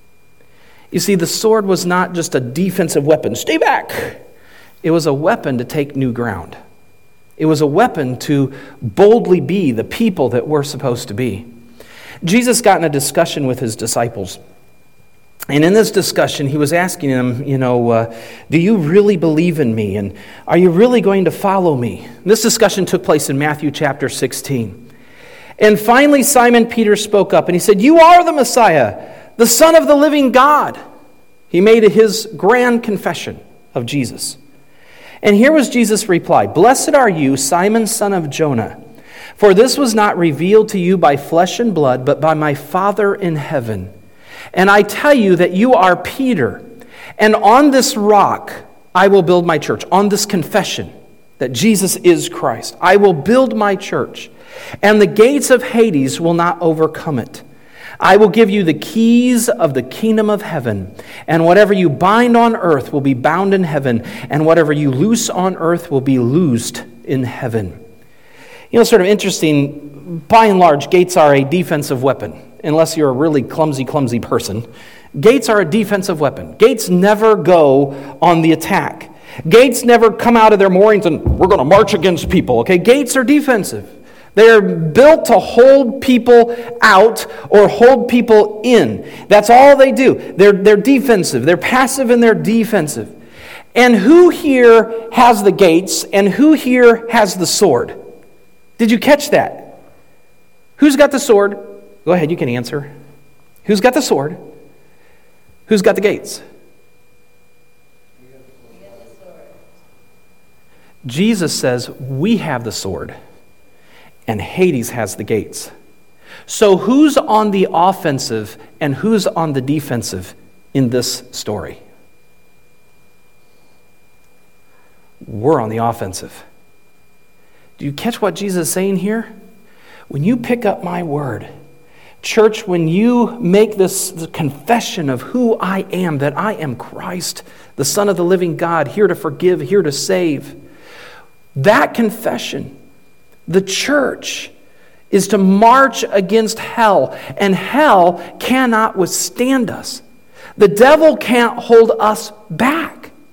You see, the sword was not just a defensive weapon. Stay back. It was a weapon to take new ground. It was a weapon to boldly be the people that we're supposed to be. Jesus got in a discussion with his disciples. And in this discussion, he was asking them, you know, uh, do you really believe in me? And are you really going to follow me? And this discussion took place in Matthew chapter sixteen. And finally, Simon Peter spoke up and he said, you are the Messiah, the Son of the living God. He made his grand confession of Jesus. And here was Jesus' reply. Blessed are you, Simon, son of Jonah, for this was not revealed to you by flesh and blood, but by my Father in heaven. And I tell you that you are Peter, and on this rock I will build my church, on this confession that Jesus is Christ. I will build my church, and the gates of Hades will not overcome it. I will give you the keys of the kingdom of heaven, and whatever you bind on earth will be bound in heaven, and whatever you loose on earth will be loosed in heaven. You know, sort of interesting, by and large, gates are a defensive weapon, unless you're a really clumsy, clumsy person. Gates are a defensive weapon. Gates never go on the attack. Gates never come out of their moorings and we're going to march against people, okay? Gates are defensive. They are built to hold people out or hold people in. That's all they do. They're, they're defensive. They're passive and they're defensive. And who here has the gates and who here has the sword? Did you catch that? Who's got the sword? Go ahead, you can answer. Who's got the sword? Who's got the gates? Jesus says we have the sword and Hades has the gates. So who's on the offensive and who's on the defensive in this story? We're on the offensive. Do you catch what Jesus is saying here? When you pick up my word, church, when you make this confession of who I am, that I am Christ, the Son of the living God, here to forgive, here to save, that confession, the church, is to march against hell, and hell cannot withstand us. The devil can't hold us back.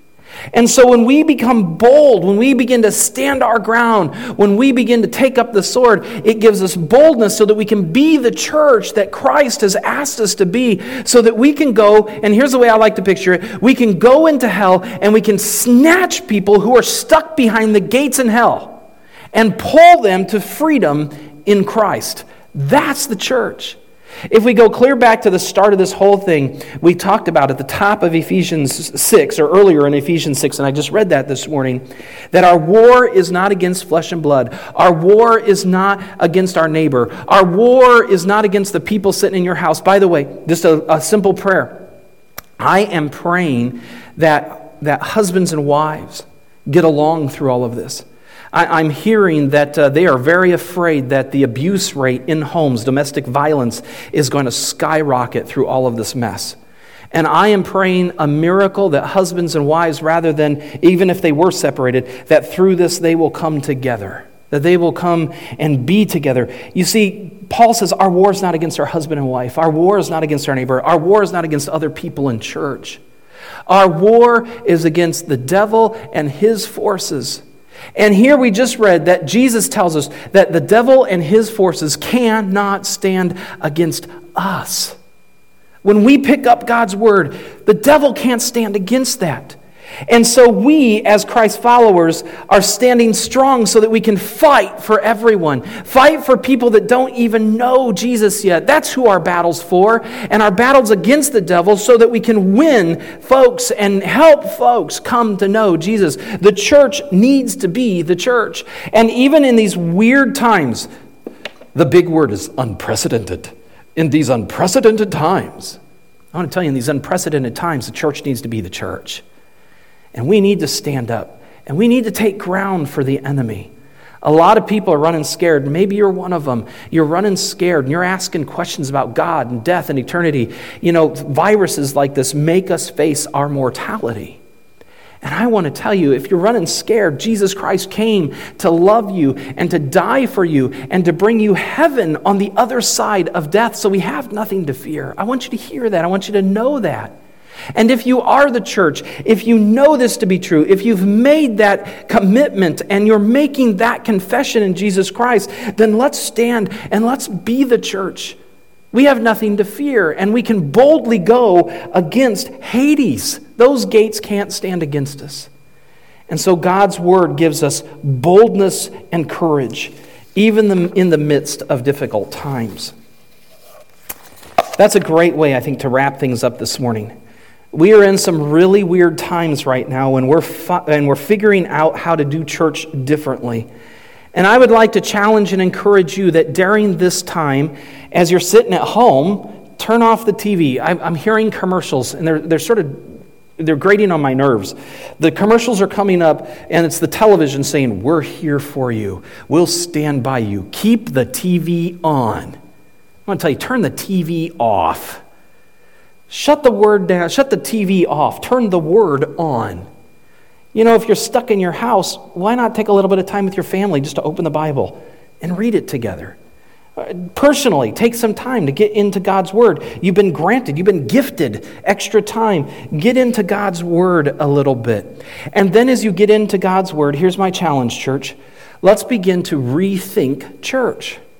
And so when we become bold, when we begin to stand our ground, when we begin to take up the sword, it gives us boldness so that we can be the church that Christ has asked us to be, so that we can go, and here's the way I like to picture it, we can go into hell and we can snatch people who are stuck behind the gates in hell and pull them to freedom in Christ. That's the church. If we go clear back to the start of this whole thing, we talked about at the top of Ephesians six, or earlier in Ephesians six, and I just read that this morning, that our war is not against flesh and blood. Our war is not against our neighbor. Our war is not against the people sitting in your house. By the way, just a, a simple prayer. I am praying that, that husbands and wives get along through all of this. I'm hearing that uh, they are very afraid that the abuse rate in homes, domestic violence, is going to skyrocket through all of this mess. And I am praying a miracle that husbands and wives, rather than, even if they were separated, that through this they will come together, that they will come and be together. You see, Paul says our war is not against our husband and wife. Our war is not against our neighbor. Our war is not against other people in church. Our war is against the devil and his forces. And here we just read that Jesus tells us that the devil and his forces cannot stand against us. When we pick up God's word, the devil can't stand against that. And so we, as Christ followers, are standing strong so that we can fight for everyone. Fight for people that don't even know Jesus yet. That's who our battle's for. And our battle's against the devil so that we can win folks and help folks come to know Jesus. The church needs to be the church. And even in these weird times, the big word is unprecedented. In these unprecedented times, I want to tell you, in these unprecedented times, the church needs to be the church. And we need to stand up. And we need to take ground for the enemy. A lot of people are running scared. Maybe you're one of them. You're running scared and you're asking questions about God and death and eternity. You know, viruses like this make us face our mortality. And I want to tell you, if you're running scared, Jesus Christ came to love you and to die for you and to bring you heaven on the other side of death. So we have nothing to fear. I want you to hear that. I want you to know that. And if you are the church, if you know this to be true, if you've made that commitment and you're making that confession in Jesus Christ, then let's stand and let's be the church. We have nothing to fear, and we can boldly go against Hades. Those gates can't stand against us. And so God's word gives us boldness and courage, even in the midst of difficult times. That's a great way, I think, to wrap things up this morning. We are in some really weird times right now, and we're fi- and we're figuring out how to do church differently. And I would like to challenge and encourage you that during this time, as you're sitting at home, turn off the T V. I'm, I'm hearing commercials, and they're they're sort of they're grating on my nerves. The commercials are coming up, and it's the television saying, "We're here for you. We'll stand by you. Keep the T V on." I want to tell you, turn the T V off. Shut the word down. Shut the T V off. Turn the word on. You know, if you're stuck in your house, why not take a little bit of time with your family just to open the Bible and read it together? Personally, take some time to get into God's word. You've been granted, you've been gifted extra time. Get into God's word a little bit. And then as you get into God's word, here's my challenge, church. Let's begin to rethink church.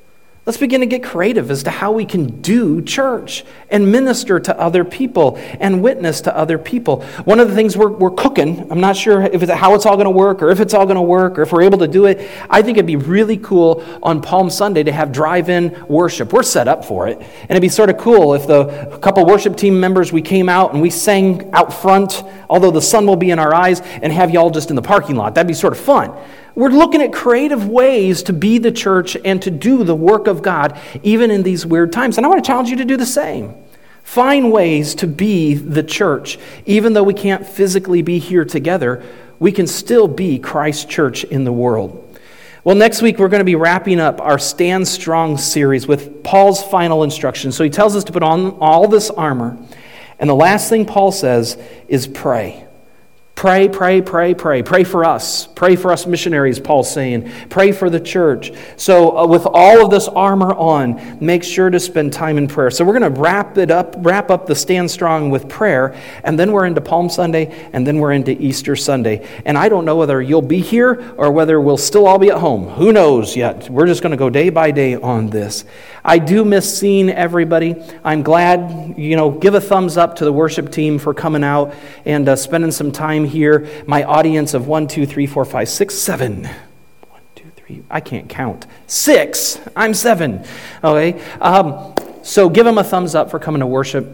Let's begin to get creative as to how we can do church and minister to other people and witness to other people. One of the things we're, we're cooking, I'm not sure if it's, how it's all going to work or if it's all going to work or if we're able to do it. I think it'd be really cool on Palm Sunday to have drive-in worship. We're set up for it. And it'd be sort of cool if the a couple worship team members, we came out and we sang out front, although the sun will be in our eyes, and have y'all just in the parking lot. That'd be sort of fun. We're looking at creative ways to be the church and to do the work of God, even in these weird times. And I want to challenge you to do the same. Find ways to be the church. Even though we can't physically be here together, we can still be Christ's church in the world. Well, next week we're going to be wrapping up our Stand Strong series with Paul's final instructions. So he tells us to put on all this armor. And the last thing Paul says is pray. Pray, pray, pray, pray. Pray for us. Pray for us missionaries, Paul's saying. Pray for the church. So uh, with all of this armor on, make sure to spend time in prayer. So we're going to wrap it up, wrap up the Stand Strong with prayer, and then we're into Palm Sunday, and then we're into Easter Sunday. And I don't know whether you'll be here or whether we'll still all be at home. Who knows yet? We're just going to go day by day on this. I do miss seeing everybody. I'm glad, you know, give a thumbs up to the worship team for coming out and uh, spending some time here. My audience of one, two, three, four, five, six, seven. One, two, three. I can't count. Six. I'm seven. Okay. Um, so give them a thumbs up for coming to worship.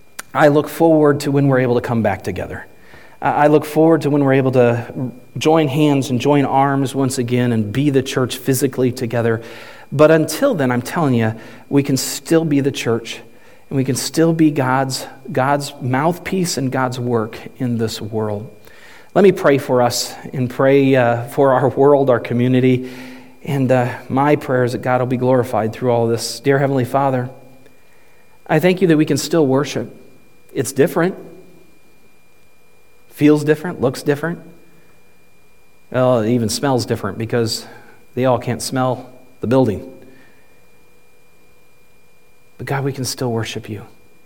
I look forward to when we're able to come back together. I look forward to when we're able to join hands and join arms once again and be the church physically together. But until then, I'm telling you, we can still be the church. And we can still be God's, God's mouthpiece and God's work in this world. Let me pray for us and pray uh, for our world, our community. And uh, my prayer is that God will be glorified through all of this. Dear Heavenly Father, I thank you that we can still worship. It's different. Feels different, looks different. Well, it even smells different because they all can't smell the building. But God, we can still worship you.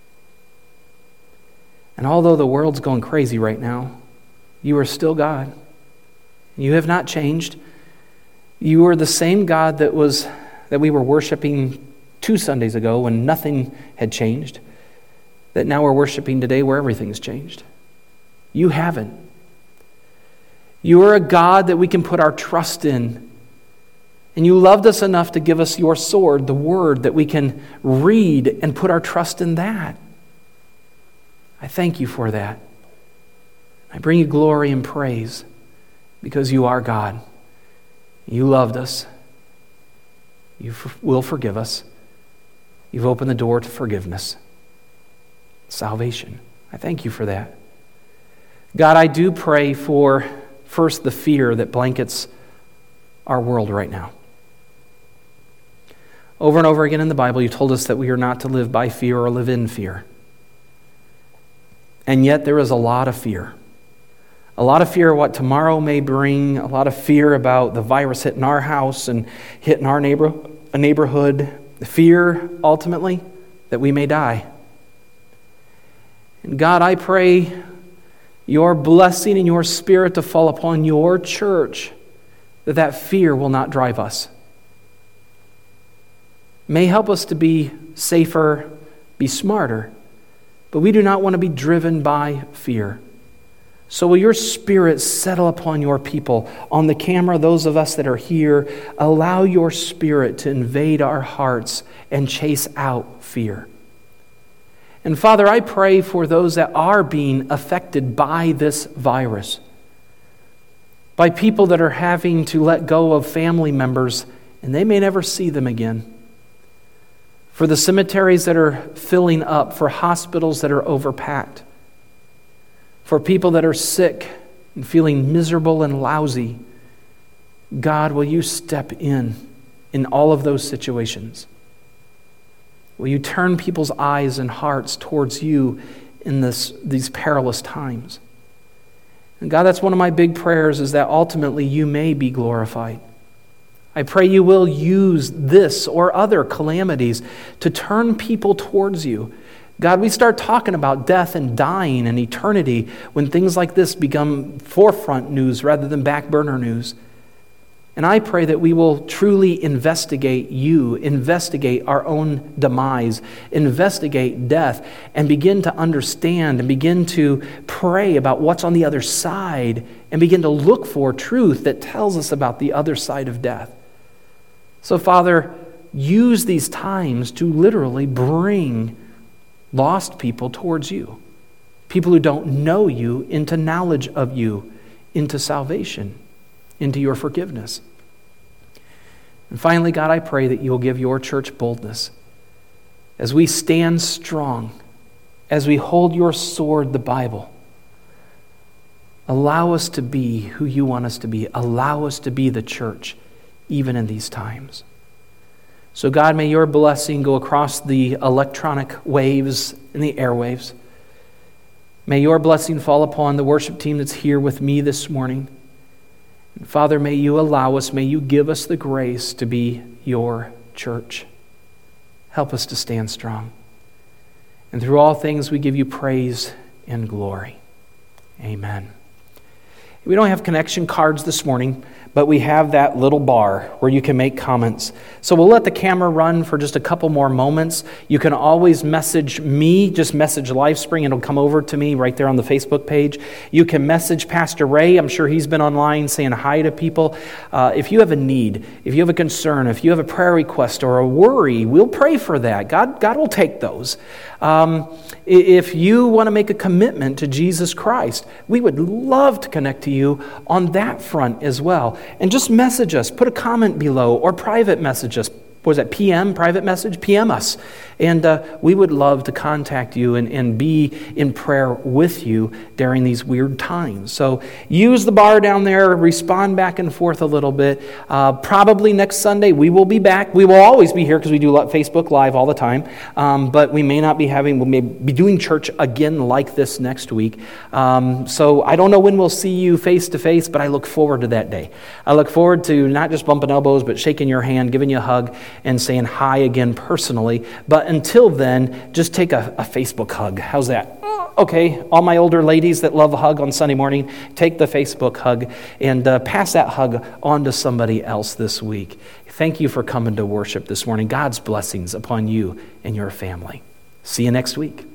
And although the world's going crazy right now, you are still God. You have not changed. You are the same God that was that we were worshiping two Sundays ago when nothing had changed, that now we're worshiping today where everything's changed. You haven't. You are a God that we can put our trust in. And you loved us enough to give us your sword, the word, that we can read and put our trust in that. I thank you for that. I bring you glory and praise because you are God. You loved us. You f- will forgive us. You've opened the door to forgiveness, salvation. I thank you for that. God, I do pray for, first, the fear that blankets our world right now. Over and over again in the Bible, you told us that we are not to live by fear or live in fear. And yet there is a lot of fear. A lot of fear of what tomorrow may bring, a lot of fear about the virus hitting our house and hitting our neighbor, a neighborhood. The fear, ultimately, that we may die. And God, I pray your blessing and your spirit to fall upon your church, that that fear will not drive us. May help us to be safer, be smarter, but we do not want to be driven by fear. So will your spirit settle upon your people? On the camera, those of us that are here, allow your spirit to invade our hearts and chase out fear. And Father, I pray for those that are being affected by this virus, by people that are having to let go of family members and they may never see them again. For the cemeteries that are filling up, for hospitals that are overpacked, for people that are sick and feeling miserable and lousy, God, will you step in in all of those situations? Will you turn people's eyes and hearts towards you in this, these perilous times? And God, that's one of my big prayers, is that ultimately you may be glorified. I pray you will use this or other calamities to turn people towards you. God, we start talking about death and dying and eternity when things like this become forefront news rather than back burner news. And I pray that we will truly investigate you, investigate our own demise, investigate death, and begin to understand and begin to pray about what's on the other side and begin to look for truth that tells us about the other side of death. So, Father, use these times to literally bring lost people towards you, people who don't know you into knowledge of you, into salvation, into your forgiveness. And finally, God, I pray that you'll give your church boldness as we stand strong, as we hold your sword, the Bible. Allow us to be who you want us to be. Allow us to be the church, even in these times. So God, may your blessing go across the electronic waves and the airwaves. May your blessing fall upon the worship team that's here with me this morning. And Father, may you allow us, may you give us the grace to be your church. Help us to stand strong. And through all things, we give you praise and glory. Amen. We don't have connection cards this morning, but we have that little bar where you can make comments. So we'll let the camera run for just a couple more moments. You can always message me, just message LifeSpring, it'll come over to me right there on the Facebook page. You can message Pastor Ray. I'm sure he's been online saying hi to people. Uh, if you have a need, if you have a concern, if you have a prayer request or a worry, we'll pray for that. God, God will take those. Um, if you want to make a commitment to Jesus Christ, we would love to connect to you on that front as well. And just message us, put a comment below, or private message us. What was that, P M, private message? P M us. And uh, we would love to contact you and, and be in prayer with you during these weird times. So use the bar down there, respond back and forth a little bit. Uh, probably next Sunday we will be back. We will always be here because we do Facebook Live all the time. Um, but we may not be having, we may be doing church again like this next week. Um, so I don't know when we'll see you face to face, but I look forward to that day. I look forward to not just bumping elbows, but shaking your hand, giving you a hug, and saying hi again personally. But until then, just take a, a Facebook hug. How's that? Okay, all my older ladies that love a hug on Sunday morning, take the Facebook hug and uh, pass that hug on to somebody else this week. Thank you for coming to worship this morning. God's blessings upon you and your family. See you next week.